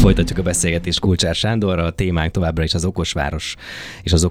Folytatjuk a beszélgetést Kulcsár Sándorral, a témánk továbbra is az okosváros és az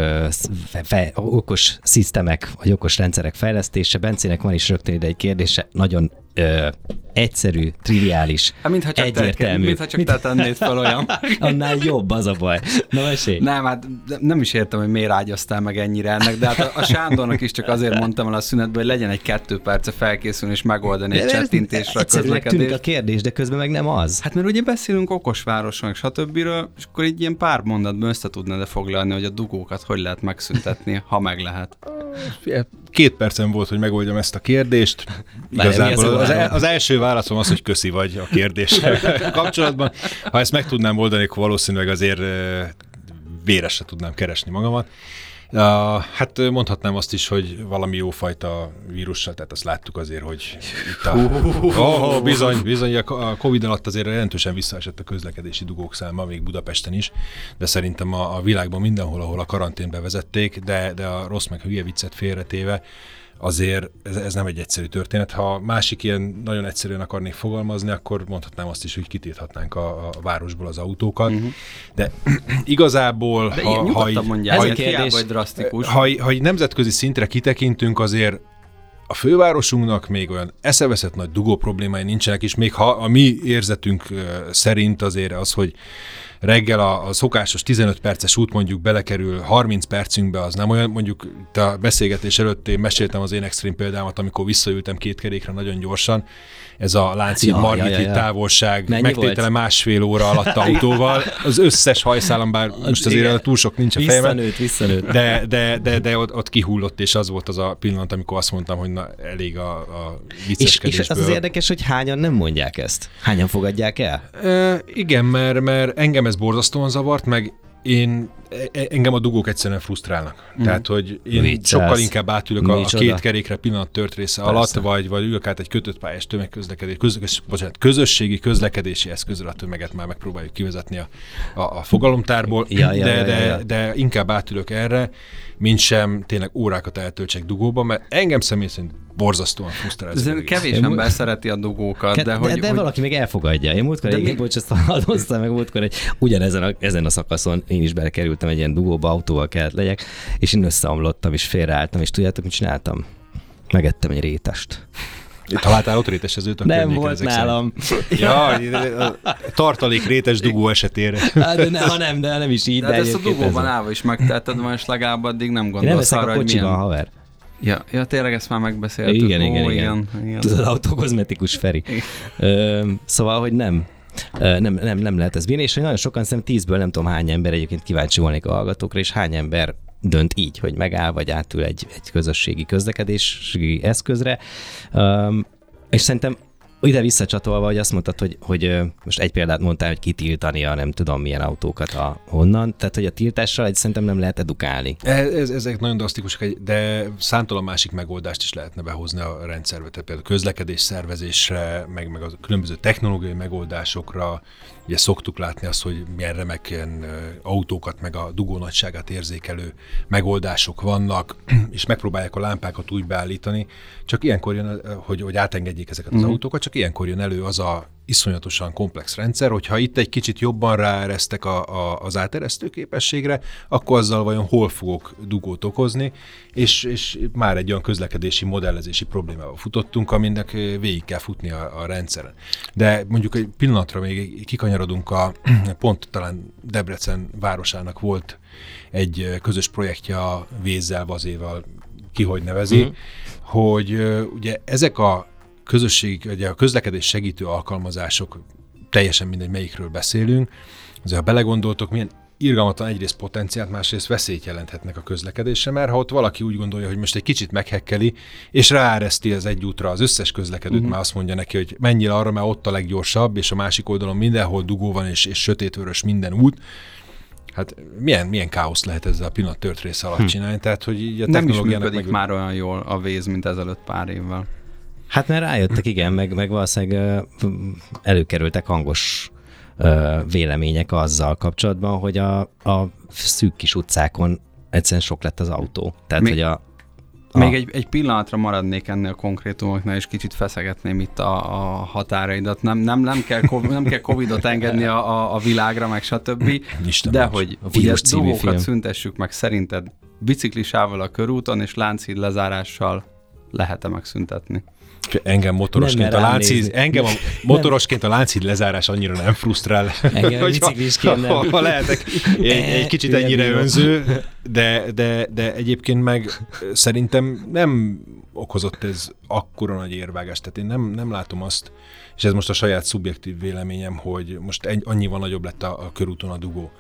okos szisztemek, vagy okos rendszerek fejlesztése. Bencének van is rögtön ide egy kérdése, nagyon egyszerű, triviális, egyértelmű. Mintha csak te tennéd fel olyan. Annál jobb, az a baj. Na, mesélj. Nem, hát nem is értem, hogy miért ágyaztál meg ennyire ennek, de hát a Sándornak is csak azért mondtam el a szünetben, hogy legyen egy 2 perce felkészülni és megoldani egy csettintésre a közlekedést. Tűnik a kérdés, de közben meg nem az. Hát mert ugye beszélünk okosvároson, stb. És akkor így ilyen pár mondatban össze tudnád foglalni, hogy a dugókat hogy lehet megszüntetni, ha meg lehet. 2 percem volt, hogy megoldjam ezt a kérdést. Igazából az első válaszom az, hogy köszi vagy a kérdéssel kapcsolatban. Ha ezt meg tudnám oldani, akkor valószínűleg azért véresre tudnám keresni magamat. Hát mondhatnám azt is, hogy valami jófajta vírussal, tehát azt láttuk azért, hogy itt bizony, a Covid alatt azért jelentősen visszaesett a közlekedési dugók száma, még Budapesten is, de szerintem a világban mindenhol, ahol a karanténbe vezették, de a rossz meg hülye viccet félretéve, azért ez nem egy egyszerű történet. Ha másik ilyen nagyon egyszerűen akarnék fogalmazni, akkor mondhatnám azt is, hogy kitilthatnánk a városból az autókat. De igazából, ha nemzetközi szintre kitekintünk, azért a fővárosunknak még olyan eszeveszett nagy dugó problémái nincsenek, és még ha a mi érzetünk szerint azért az, hogy reggel a szokásos 15 perces út mondjuk belekerül 30 percünkbe, az nem olyan, mondjuk a beszélgetés előtt én meséltem az én extrém példámat, amikor visszaültem 2 kerékre nagyon gyorsan, ez a Lánchíd-Margit távolság, megtétele másfél óra alatt autóval, az összes hajszálam, bár most azért túl sok nincs a fejemben, visszanőtt. De ott kihullott, és az volt az a pillanat, amikor azt mondtam, hogy na, elég a vicceskedésből. És az érdekes, hogy hányan nem mondják ezt? Hányan fogadják el? Igen, mert engem ez borzasztóan zavart, meg engem a dugók egyszerűen frusztrálnak. Tehát, hogy én sokkal inkább átülök a 2 kerékre pillanat tört része alatt, vagy ülök át egy kötött pályás közösségi közlekedési eszközre, a tömeget már megpróbáljuk kivezetni a fogalomtárból, de inkább átülök erre, mint sem tényleg órákat eltöltsek dugóba, mert engem személy szerint borzasztóan frusztrál. Kevés ember szereti a dugókat. De valaki még elfogadja. Én múltkor ezt adoztam meg múltkor, hogy ezen a szakaszon én is belekerültem egy ilyen dugóba, autóval kellett legyek, és én összeomlottam, és félreálltam, és tudjátok, mit csináltam? Megettem egy rétest. Találtál ott rétesezőt a környéken? Nem volt nálam. Ja, tartalék rétes dugó esetére. De nem is így. De ezt a dugóban állva is megteheted, és legalább addig nem gondolsz arra, hogy milyen... haver. Ja, tényleg ezt már megbeszéltük. Igen. Tudod, autokozmetikus Feri. Szóval, hogy nem lehet ez bírni, és hogy nagyon sokan szerintem 10-ből nem tudom hány ember, egyébként kíváncsi volnék a hallgatókra, és hány ember dönt így, hogy megáll, vagy átül egy közösségi közlekedési eszközre. És szerintem ide visszacsatolva, hogy azt mondtad, hogy most egy példát mondtál, hogy kitiltani a nem tudom milyen autókat honnan, tehát hogy a tiltással szerintem nem lehet edukálni. Ezek nagyon drasztikusak, de számtalan másik megoldást is lehetne behozni a rendszerbe, tehát például közlekedés szervezésre, meg a különböző technológiai megoldásokra. Ugye szoktuk látni azt, hogy milyen remek ilyen autókat, meg a dugó nagyságát érzékelő megoldások vannak, és megpróbálják a lámpákat úgy beállítani, csak ilyenkor jön, hogy átengedjék ezeket az autókat, csak ilyenkor jön elő az a iszonyatosan komplex rendszer, hogyha itt egy kicsit jobban ráeresztek az áteresztő képességre, akkor azzal vajon hol fogok dugót okozni, és már egy olyan közlekedési modellezési problémával futottunk, aminek végig kell futni a rendszeren. De mondjuk egy pillanatra még kikanyarodunk, pont talán Debrecen városának volt egy közös projektje a Vézzel, Vazéval, ki hogy nevezi, hogy ugye ezek a ugye a közlekedés segítő alkalmazások, teljesen mindegy, melyikről beszélünk, azért ha belegondoltok, milyen irgalmatlan egyrészt potenciált, másrészt veszélyt jelenthetnek a közlekedésre, mert ha ott valaki úgy gondolja, hogy most egy kicsit meghekkeli, és ráereszti az egy útra az összes közlekedőt, már azt mondja neki, hogy menjél arra, mert ott a leggyorsabb, és a másik oldalon mindenhol dugó van, és sötétvörös minden út. Hát milyen káosz lehet ezzel a pillanat tört része alatt csinálni, tehát hogy így a technológiának... Nem is működik már olyan jól a Waze, mint ezelőtt pár évvel. Hát mert rájöttek, igen, meg valószínűleg előkerültek hangos vélemények azzal kapcsolatban, hogy a szűk kis utcákon egyszerűen sok lett az autó. Tehát, hogy Még egy pillanatra maradnék ennél a konkrétumoknál, és kicsit feszegetném itt a határaidat. Nem kell Covidot engedni a világra, meg stb. De hogy ugye dugókat szüntessük meg, szerinted biciklisával a körúton és Lánchíd lezárással lehet-e megszüntetni? Engem motorosként a Lánchíd lezárás annyira nem frusztrál. Engem biciklisként nem. Ha lehetek egy kicsit ennyire önző, de egyébként meg szerintem nem okozott ez akkora nagy érvágást. Tehát én nem látom azt, és ez most a saját szubjektív véleményem, hogy most annyival nagyobb lett a körúton a dugó.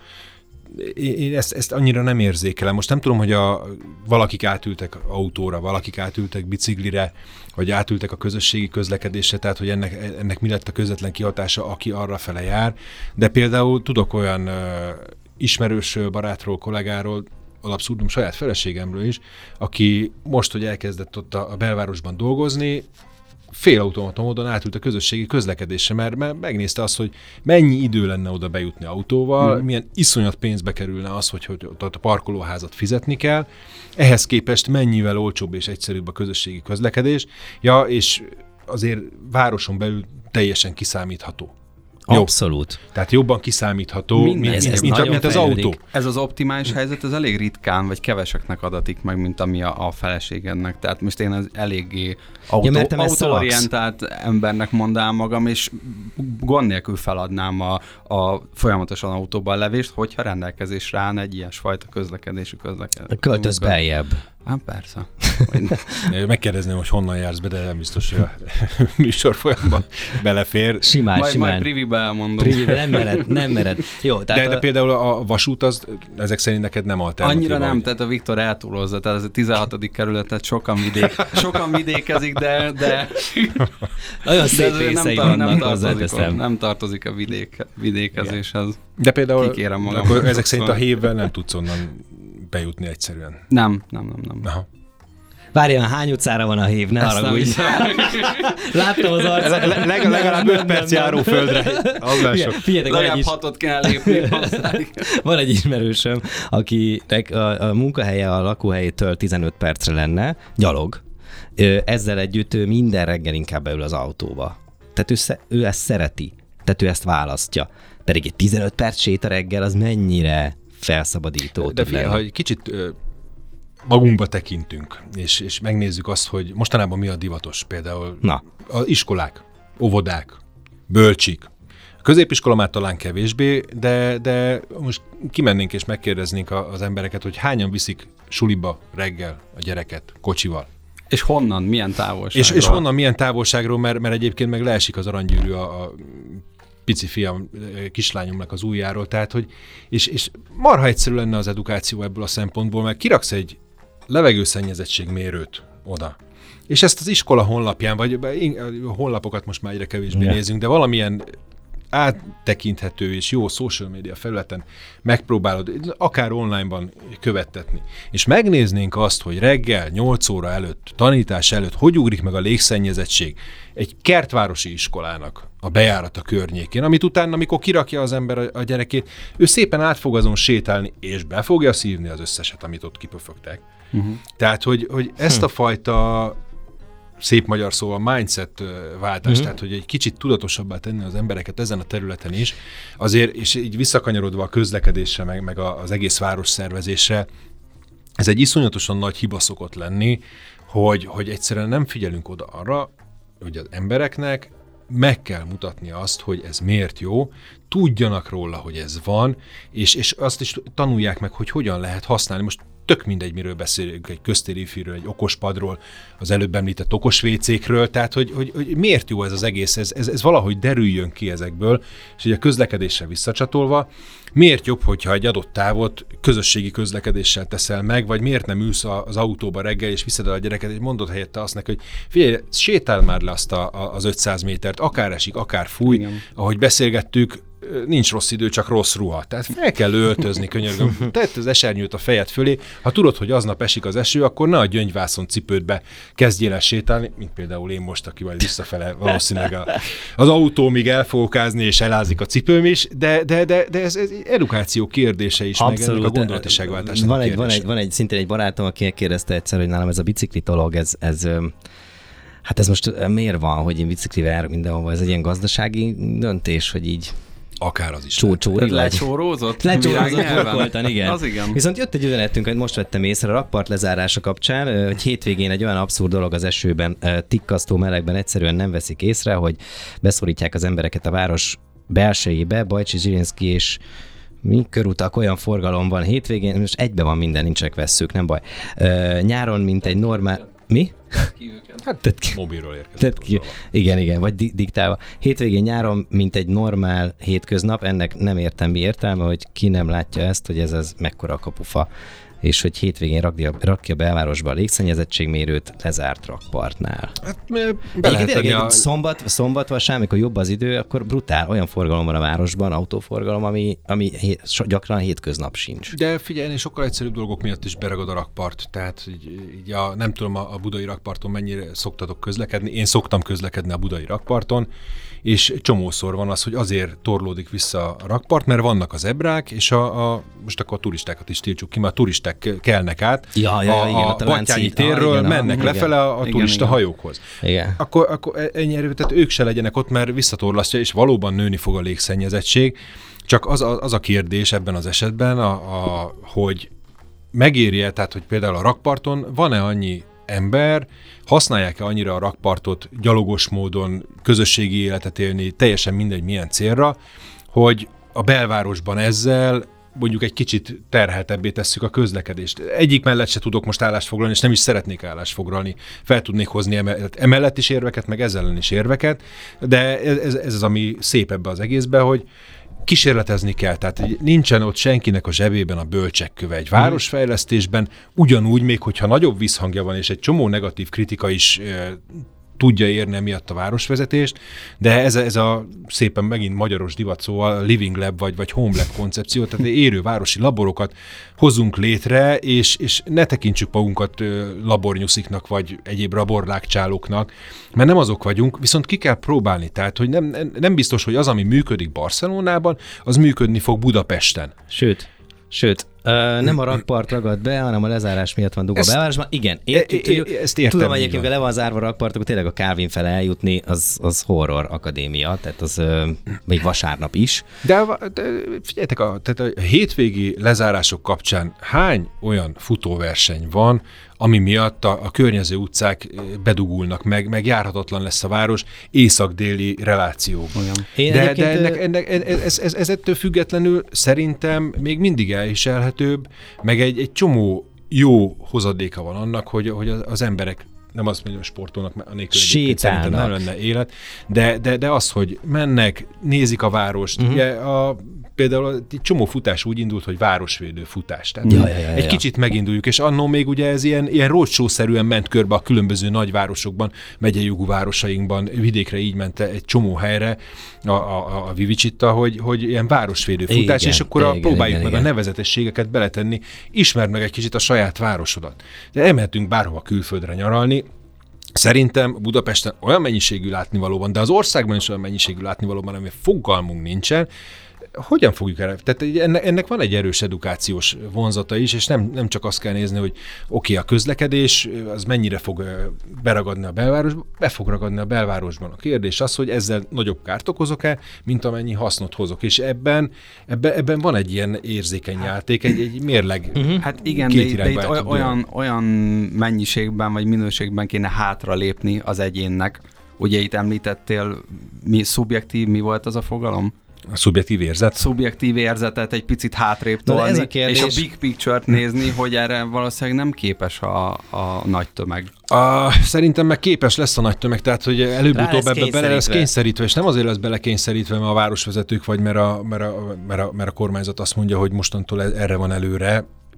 Én ezt annyira nem érzékelem. Most nem tudom, hogy valakik átültek autóra, valakik átültek biciklire, vagy átültek a közösségi közlekedésre, tehát hogy ennek mi lett a közvetlen kihatása, aki arra fele jár. De például tudok olyan ismerősről, barátról, kollégáról, alapszurdum saját feleségemről is, aki most, hogy elkezdett ott a belvárosban dolgozni, félautomata módon átült a közösségi közlekedésre, mert megnézte azt, hogy mennyi idő lenne oda bejutni autóval, milyen iszonyat pénzbe kerülne az, hogy ott a parkolóházat fizetni kell, ehhez képest mennyivel olcsóbb és egyszerűbb a közösségi közlekedés, és azért városon belül teljesen kiszámítható. Abszolút. Tehát jobban kiszámítható, mint az autó. Ez az optimális helyzet, ez elég ritkán, vagy keveseknek adatik meg, mint ami a feleségednek. Tehát most én az eléggé autóorientált embernek mondám magam, és gond nélkül feladnám a folyamatosan autóban levést, hogyha rendelkezésre állna egy ilyesfajta közlekedésű közlekedés. Költöz beljebb. Hát persze. Megkérdezném, hogy honnan jársz be, de nem biztos, hogy a műsor folyamban belefér. Simán. Majd privibe elmondom. Privibe nem mered. Jó, de például a vasút az ezek szerint neked nem alternatív. Annyira nem, tehát a Viktor eltúlozza, tehát ez a 16. kerületet sokan vidékezik, de nagyon szép részei vannak, hozzáteszem. Nem tartozik a vidékezéshez. De például akkor ezek szerint a hévvel nem tudsz onnan bejutni egyszerűen. Nem. Aha. Várjál, hány utcára van a hév? Ne haragudj. Láttam az arcát. Legalább 5 perc járó földre. Legalább 6-ot kell lépni hozzá. Van egy ismerősöm, akinek a munkahelye a lakóhelyétől 15 percre lenne, gyalog. Ezzel együtt ő minden reggel inkább beül az autóba. Tehát ő ezt szereti. Tehát ő ezt választja. Pedig egy 15 perc séta reggel az mennyire felszabadító. De figyelj, ha egy kicsit magunkba tekintünk, és megnézzük azt, hogy mostanában mi a divatos, például az iskolák, óvodák, bölcsik. A középiskola már talán kevésbé, de most kimennénk és megkérdeznénk az embereket, hogy hányan viszik suliba reggel a gyereket kocsival. És honnan, milyen távolságról? És honnan, milyen távolságról, mert egyébként meg leesik az aranygyűrű a pici fiam, kislányomnak az ujjáról, tehát hogy, és marha egyszerű lenne az edukáció ebből a szempontból, mert kiraksz egy levegőszennyezettségmérőt oda, és ezt az iskola honlapján, vagy honlapokat most már egyre kevésbé nézünk, de valamilyen áttekinthető és jó social media felületen megpróbálod, akár onlineban követtetni. És megnéznénk azt, hogy reggel 8 óra előtt, tanítás előtt, hogy ugrik meg a légszennyezettség egy kertvárosi iskolának a bejárata környékén, amit utána, amikor kirakja az ember a gyerekét, ő szépen át fog azon sétálni, és be fogja szívni az összeset, amit ott kipöfögtek. Tehát, hogy ezt a fajta szép magyar szóval mindset váltás, tehát hogy egy kicsit tudatosabbá tenni az embereket ezen a területen is, azért, és így visszakanyarodva a közlekedésre, meg az egész város szervezésre, ez egy iszonyatosan nagy hiba szokott lenni, hogy egyszerűen nem figyelünk oda arra, hogy az embereknek meg kell mutatni azt, hogy ez miért jó, tudjanak róla, hogy ez van, és azt is tanulják meg, hogy hogyan lehet használni. Most tök mindegy, miről beszélünk, egy köztérifiről, egy okospadról, az előbb említett okos WC-kről, tehát hogy miért jó ez az egész, ez valahogy derüljön ki ezekből, és ugye a közlekedésre visszacsatolva, miért jobb, hogyha egy adott távot közösségi közlekedéssel teszel meg, vagy miért nem ülsz az autóba reggel, és viszed el a gyereket, és mondod helyette azt neki, hogy figyelj, sétál már le azt az 500 métert, akár esik, akár fúj, ahogy beszélgettük, nincs rossz idő, csak rossz ruha. Tehát fel kell öltözni, könyörgöm. Tedd az esernyőt a fejed fölé. Ha tudod, hogy aznap esik az eső, akkor ne a gyöngyvászon cipődbe kezdjél el sétálni, mint például én most, aki majd visszafele valószínűleg az autómig el fogok ázni, és elázik a cipőm is, de ez edukáció kérdése is, abszolút, meg ennek a gondolatiságváltásnak kérdése. Van egy szintén egy barátom, aki kérdezte egyszer, hogy nálam ez a biciklitolog, hát ez most miért van, hogy én biciklivel járok mindenhova? Ez egy ilyen gazdasági döntés, hogy így akár az is. Lecsórózott? Lecsórózott, igen. Az igen. Viszont jött egy üzenetünk, hogy most vettem észre a rakpart lezárása kapcsán, hogy hétvégén egy olyan abszurd dolog az esőben, tikkasztó melegben egyszerűen nem veszik észre, hogy beszorítják az embereket a város belsejébe, Bajcsi, Zsilinszky és körutak, olyan forgalom van hétvégén, most egybe van minden, nincsenek vesszők, nem baj. Nyáron, mint egy normál... Mi? Hát mobilról érkezett. Igen, vagy diktálva. Hétvégén nyáron, mint egy normál hétköznap, ennek nem értem mi értelme, hogy ki nem látja ezt, hogy ez mekkora kapufa, és hogy hétvégén rakja a belvárosba a légszennyezettségmérőt lezárt rakpartnál. Hát, szombat vasárnap, amikor jobb az idő, akkor brutál, olyan forgalom van a városban, autóforgalom, ami gyakran hétköznap sincs. De figyelj, sokkal egyszerűbb dolgok miatt is beragad a rakpart, tehát így nem tudom a budai rakparton mennyire szoktatok közlekedni, én szoktam közlekedni a budai rakparton, és csomószor van az, hogy azért torlódik vissza a rakpart, mert vannak az ebrák, és most akkor a turistákat is tiltsuk ki, mert a turisták kelnek át a Batthyány térről, mennek lefele a turista hajókhoz. Igen. Akkor ennyi erő, tehát ők se legyenek ott, mert visszatorlasztja, és valóban nőni fog a légszennyezettség. Csak az a kérdés ebben az esetben, hogy megéri-e, tehát hogy például a rakparton van-e annyi ember, használják-e annyira a rakpartot gyalogos módon, közösségi életet élni, teljesen mindegy milyen célra, hogy a belvárosban ezzel mondjuk egy kicsit terheltebbé tesszük a közlekedést. Egyik mellett se tudok most állást foglalni, és nem is szeretnék állást foglalni. Fel tudnék hozni emellett is érveket, meg ezzel ellen is érveket, de ez az, ami szép ebbe az egészbe, hogy kísérletezni kell, tehát nincsen ott senkinek a zsebében a bölcsekköve. Egy városfejlesztésben ugyanúgy, még hogyha nagyobb visszhangja van, és egy csomó negatív kritika is tudja érni emiatt a városvezetést, de ez a szépen megint magyaros divat szó, a Living Lab vagy Home Lab koncepció, tehát élő városi laborokat hozzunk létre, és ne tekintsük magunkat labornyusziknak, vagy egyéb laborlákcsálóknak, mert nem azok vagyunk, viszont ki kell próbálni, tehát hogy nem biztos, hogy az, ami működik Barcelonában, az működni fog Budapesten. Sőt, nem a rakpart ragad be, hanem a lezárás miatt van dugva a belvárosban. Igen, ezt értem. Tudom, egyébként, le van zárva a rakpart, akkor tényleg a Calvin fele eljutni, az horror akadémia, tehát az még vasárnap is. De figyeljetek, tehát a hétvégi lezárások kapcsán hány olyan futóverseny van, ami miatt a környező utcák bedugulnak meg járhatatlan lesz a város észak-déli relációban. Ez ettől függetlenül szerintem még mindig elviselhetőbb, meg egy csomó jó hozadéka van annak, hogy az emberek nem azt mondja, hogy sportolnak, mert anélkül szerintem nem lenne élet, de az, hogy mennek, nézik a várost, ugye például egy csomó futás úgy indult, hogy városvédő futás. Tehát egy kicsit meginduljuk, és annó még ugye ez ilyen roadshow-szerűen ment körbe a különböző nagyvárosokban, megyei jogú városainkban, vidékre így ment egy csomó helyre a Vivicsitta, hogy ilyen városvédő futás, és akkor próbáljuk meg a nevezetességeket beletenni, ismerd meg egy kicsit a saját városodat. De elmehetünk bárhova külföldre nyaralni. Szerintem Budapesten olyan mennyiségű látnivaló van, de az országban is olyan mennyiségű látnivaló van, ami fogalmunk nincsen. Hogyan fogjuk el? Tehát ennek van egy erős edukációs vonzata is, és nem csak azt kell nézni, hogy oké, a közlekedés, az mennyire fog beragadni a belvárosban, be fog ragadni a belvárosban. A kérdés az, hogy ezzel nagyobb kárt okozok-e, mint amennyi hasznot hozok. És ebben van egy ilyen érzékeny játék, egy mérleg. Hát igen, de itt olyan mennyiségben vagy minőségben kéne hátralépni az egyénnek. Ugye itt említettél, mi volt az a fogalom? A szubjektív érzet? Szubjektív érzetet egy picit hátrébb tolni, és a big picture-t nézni, hogy erre valószínűleg nem képes a nagy tömeg. Szerintem meg képes lesz a nagy tömeg, tehát hogy előbb-utóbb ebbe bele lesz kényszerítve, és nem azért lesz belekényszerítve, mert a városvezetők, vagy mert a kormányzat azt mondja, hogy mostantól erre van előre.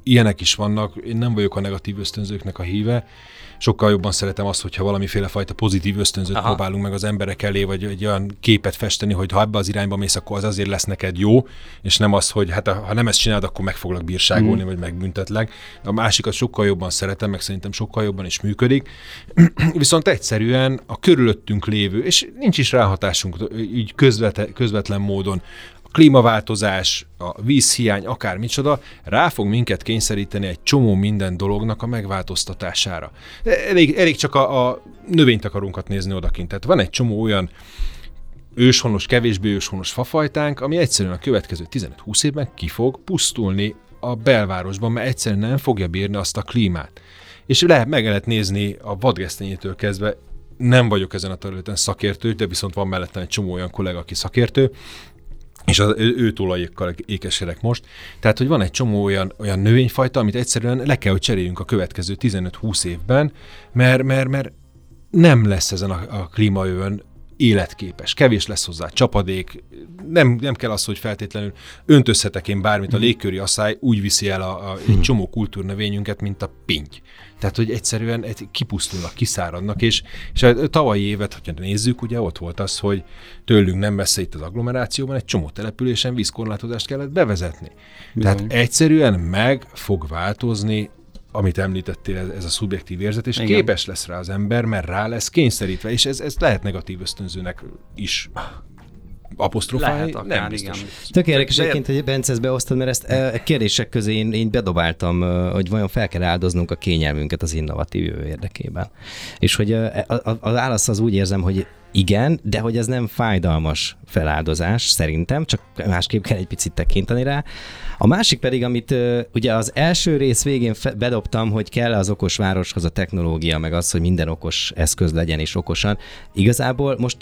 ilyenek is vannak, én nem vagyok a negatív ösztönzőknek a híve, sokkal jobban szeretem azt, hogyha valamiféle fajta pozitív ösztönzőt próbálunk meg az emberek elé, vagy egy olyan képet festeni, hogy ha ebbe az irányba mész, akkor az azért lesz neked jó, és nem az, hogy hát ha nem ezt csinálod, akkor meg foglak bírságolni, vagy megbüntetlek. A másikat sokkal jobban szeretem, meg szerintem sokkal jobban is működik. Viszont egyszerűen a körülöttünk lévő, és nincs is ráhatásunk így közvetlen módon, klímaváltozás, a vízhiány, akár micsoda, rá fog minket kényszeríteni egy csomó minden dolognak a megváltoztatására. Elég csak a növénytakarunkat nézni odakint. Tehát van egy csomó olyan őshonos, kevésbé őshonos fafajtánk, ami egyszerűen a következő 15-20 évben ki fog pusztulni a belvárosban, mert egyszerűen nem fogja bírni azt a klímát. És meg lehet nézni a vadgesztenyétől kezdve, nem vagyok ezen a területen szakértő, de viszont van mellettem egy csomó olyan kollega, aki szakértő, és az ő tulajokkal ékeskedek most. Tehát, hogy van egy csomó olyan növényfajta, amit egyszerűen le kell, hogy cseréljünk a következő 15-20 évben, mert nem lesz ezen a klímaövön életképes. Kevés lesz hozzá csapadék, nem kell az, hogy feltétlenül öntözhetek én bármit, a légköri asszály úgy viszi el egy csomó kultúrnövényünket, mint a pinty. Tehát, hogy egyszerűen kipusztulnak, kiszáradnak, és a tavalyi évet, hogyha nézzük, ugye ott volt az, hogy tőlünk nem messze itt az agglomerációban egy csomó településen vízkorlátozást kellett bevezetni. Bizony. Tehát egyszerűen meg fog változni, amit említettél, ez a szubjektív érzet, és képes lesz rá az ember, mert rá lesz kényszerítve, és ez lehet negatív ösztönzőnek is apostrofálni, akár, nem biztos. Tök érdekes egyébként, hogy Bence ezt beosztod, mert ezt kérdések közé én bedobáltam, hogy vajon fel kell áldoznunk a kényelmünket az innovatív jövő érdekében. És hogy a válasz az úgy érzem, hogy igen, de hogy ez nem fájdalmas feláldozás szerintem, csak másképp kell egy picit tekinteni rá. A másik pedig, amit ugye az első rész végén bedobtam, hogy kell az okos városhoz a technológia, meg az, hogy minden okos eszköz legyen és okosan. Igazából most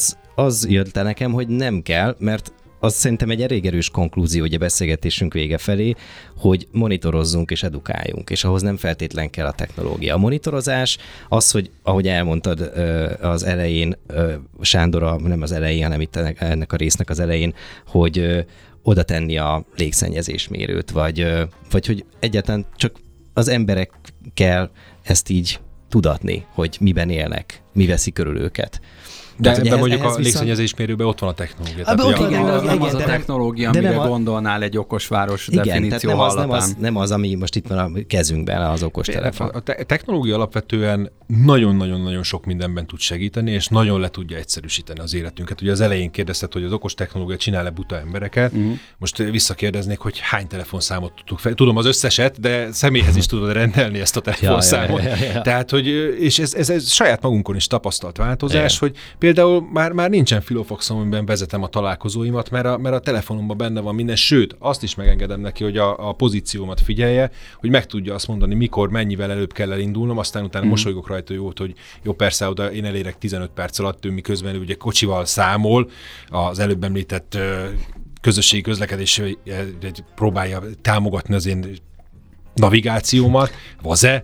az jött le nekem, hogy nem kell, mert az szerintem egy elég erős konklúzió, hogy a beszélgetésünk vége felé, hogy monitorozzunk és edukáljunk, és ahhoz nem feltétlen kell a technológia. A monitorozás az, hogy ahogy elmondtad az elején, Sándor, nem az elején, hanem itt ennek a résznek az elején, hogy oda tenni a légszennyezésmérőt, vagy hogy egyáltalán csak az emberek kell ezt így tudatni, hogy miben élnek, mi veszi körül őket. De ebben mondjuk a légszennyezésmérőben ott van a technológia. Nem az a technológia, amire gondolnál egy okosváros definíció hallatán. Nem az, ami most itt van a kezünkben, az okostelefon. A technológia alapvetően nagyon-nagyon-nagyon sok mindenben tud segíteni, és nagyon le tudja egyszerűsíteni az életünket. Ugye az elején kérdezted, hogy az okos technológia csinál-e buta embereket. Most visszakérdeznék, hogy hány telefonszámot tudtuk fel. Tudom az összeset, de személyhez is tudod rendelni ezt a telefonszámot. Tehát, hogy, és ez saját magunkon is tapasztalt változás, hogy például már nincsen filofaxom, amiben vezetem a találkozóimat, mert a telefonomban benne van minden, sőt, azt is megengedem neki, hogy a pozíciómat figyelje, hogy meg tudja azt mondani, mikor, mennyivel előbb kell elindulnom, aztán utána mosolygok rajta jót, hogy jó, persze, oda én elérek 15 perc alatt, ő miközben ő ugye kocsival számol, az előbb említett közösségi közlekedés próbálja támogatni az én navigációmat, vaze,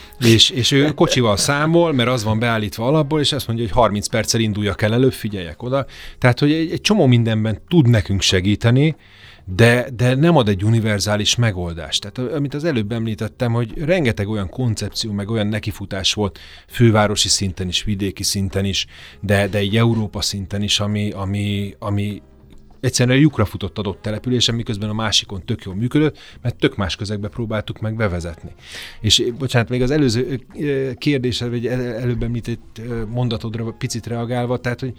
és ő kocsival számol, mert az van beállítva alapból, és azt mondja, hogy 30 perccel induljak el előbb, figyeljek oda. Tehát, hogy egy csomó mindenben tud nekünk segíteni, de nem ad egy univerzális megoldást. Tehát, amit az előbb említettem, hogy rengeteg olyan koncepció, meg olyan nekifutás volt fővárosi szinten is, vidéki szinten is, de egy Európa szinten is, ami egyszerűen lyukra futott adott településen, miközben a másikon tök jól működött, mert tök más közegbe próbáltuk meg bevezetni. És bocsánat, még az előző kérdésre, vagy előbb említett mondatodra picit reagálva, tehát, hogy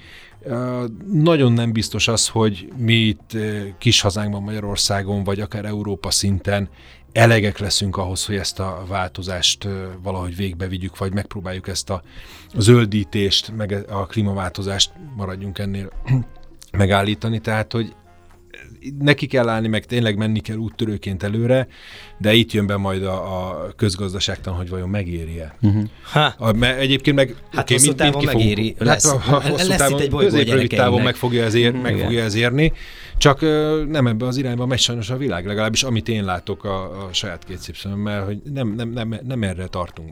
nagyon nem biztos az, hogy mi itt kis hazánkban, Magyarországon, vagy akár Európa szinten elegek leszünk ahhoz, hogy ezt a változást valahogy végbe vigyük, vagy megpróbáljuk ezt a zöldítést, meg a klímaváltozást, maradjunk ennél, megállítani, tehát, hogy neki kell állni, meg tényleg menni kell úttörőként előre, de itt jön be majd a közgazdaságtan, hogy vajon megéri-e. Mert egyébként meg hosszú távon megéri. Hosszú távon, közép-rövid távon meg fogja ez érni, csak nem ebbe az irányba megy sajnos a világ, legalábbis amit én látok a saját két szép szememmel, hogy nem erre tartunk most.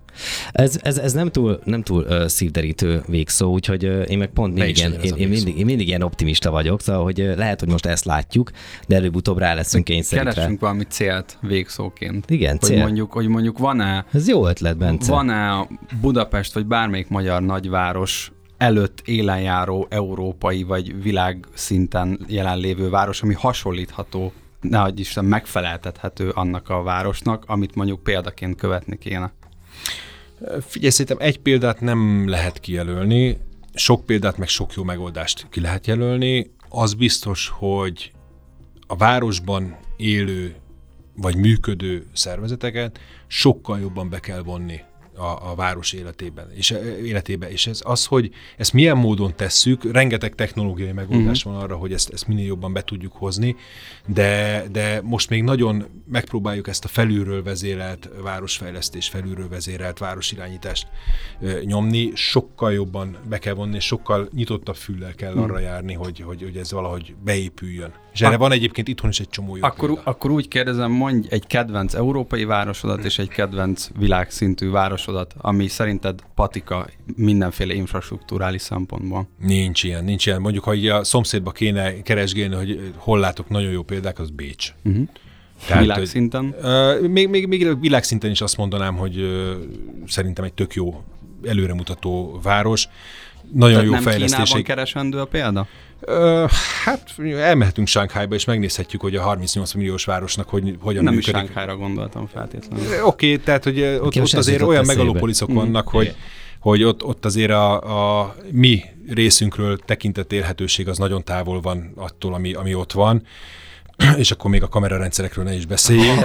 Ez nem túl szívderítő végszó, úgyhogy én meg pont mindig ilyen optimista vagyok, szóval hogy lehet, hogy most ezt látjuk, de előbb-utóbb rá leszünk kényszerítve. Keresünk valami célt végszóként. Igen, cél. Hogy mondjuk van-e... Ez jó ötlet, Bence. Van-e Budapest vagy bármelyik magyar nagyváros előtt élenjáró európai vagy világszinten jelenlévő város, ami hasonlítható, nehogy Isten megfeleltethető annak a városnak, amit mondjuk példaként követni kéne? Figyelj, szerintem egy példát nem lehet kijelölni, sok példát, meg sok jó megoldást ki lehet jelölni. Az biztos, hogy a városban élő vagy működő szervezeteket sokkal jobban be kell vonni a város életébe. És ez az, hogy ezt milyen módon tesszük, rengeteg technológiai megoldás van arra, hogy ezt minél jobban be tudjuk hozni, de most még nagyon megpróbáljuk ezt a felülről vezérelt városfejlesztés, felülről vezérelt városirányítást nyomni, sokkal jobban be kell vonni, és sokkal nyitottabb füllel kell arra járni, hogy ez valahogy beépüljön. És erre van egyébként itthon is egy csomó jó példa. Akkor úgy kérdezem, mondj egy kedvenc európai városodat és egy kedvenc világszintű városodat, ami szerinted patika mindenféle infrastruktúrális szempontból. Nincs ilyen. Mondjuk, ha a szomszédba kéne keresgélni, hogy hol látok nagyon jó példák, az Bécs. Tehát, világszinten? Még világszinten is azt mondanám, hogy szerintem egy tök jó előremutató város. Nagyon tehát jó nem fejlesztések. Kínában keresendő a példa? Hát elmehetünk Sánkhájba, és megnézhetjük, hogy a 38 milliós városnak hogyan nem működik. Is Sánkhájra gondoltam feltétlenül. Oké, tehát hogy ott azért olyan megalopoliszok vannak, hogy ott azért a mi részünkről tekintett élhetőség az nagyon távol van attól, ami ott van. És akkor még a kamerarendszerekről ne is beszéljünk.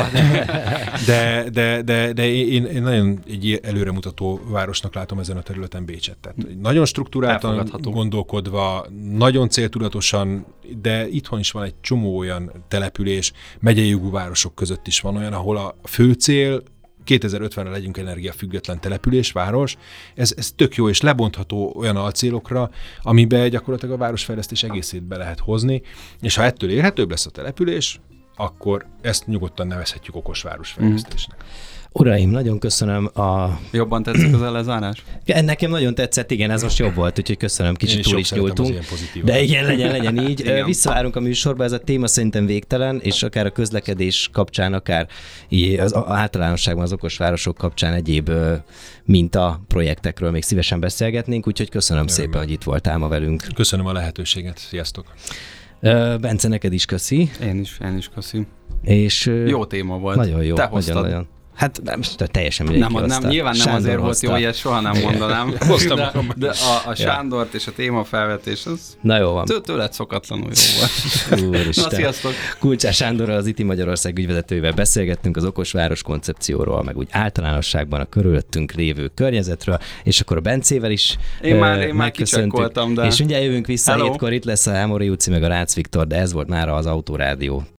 De én nagyon egy előremutató városnak látom ezen a területen Bécset. Tehát nagyon struktúráltan gondolkodva, nagyon céltudatosan, de itthon is van egy csomó olyan település, megyei jogú városok között is van olyan, ahol a fő cél 2050-re legyünk energiafüggetlen település, város. Ez tök jó és lebontható olyan alcélokra, amiben gyakorlatilag a városfejlesztés egészét be lehet hozni, és ha ettől élhetőbb lesz a település, akkor ezt nyugodtan nevezhetjük okos városfejlesztésnek. Uraim, nagyon köszönöm a... Jobban tetszik az lezárás? Nekem nagyon tetszett, igen, ez most jobb volt, úgyhogy köszönöm, kicsit túl is nyúltunk. De igen, legyen így. Visszavárunk a műsorba, ez a téma szerintem végtelen, és akár a közlekedés kapcsán, akár az általánosságban az okos városok kapcsán egyéb mintaprojektekről még szívesen beszélgetnénk, úgyhogy köszönöm szépen, hogy itt voltál ma velünk. Köszönöm a lehetőséget, sziasztok! Bence, neked is köszi. Én is köszi. És jó téma volt. Nagyon jó. Te hoztad. Nagyon. Hát teljesen mindegy. Nem, nyilván nem azért volt jó, ilyet soha nem mondanám. De a Sándort és a témafelvetés, az na jó van. Tőled szokatlanul jó volt. Úristen. Na, sziasztok! Kulcsár Sándorral, az ITI Magyarország ügyvezetőjével beszélgettünk az okos város koncepcióról, meg úgy általánosságban a körülöttünk lévő környezetről, és akkor a Bencével is Én már kicsekkoltam, de... És mindjárt jövünk vissza, 7-kor itt lesz a Hámori Júci meg a Rácz Viktor, de ez volt már az Autorádió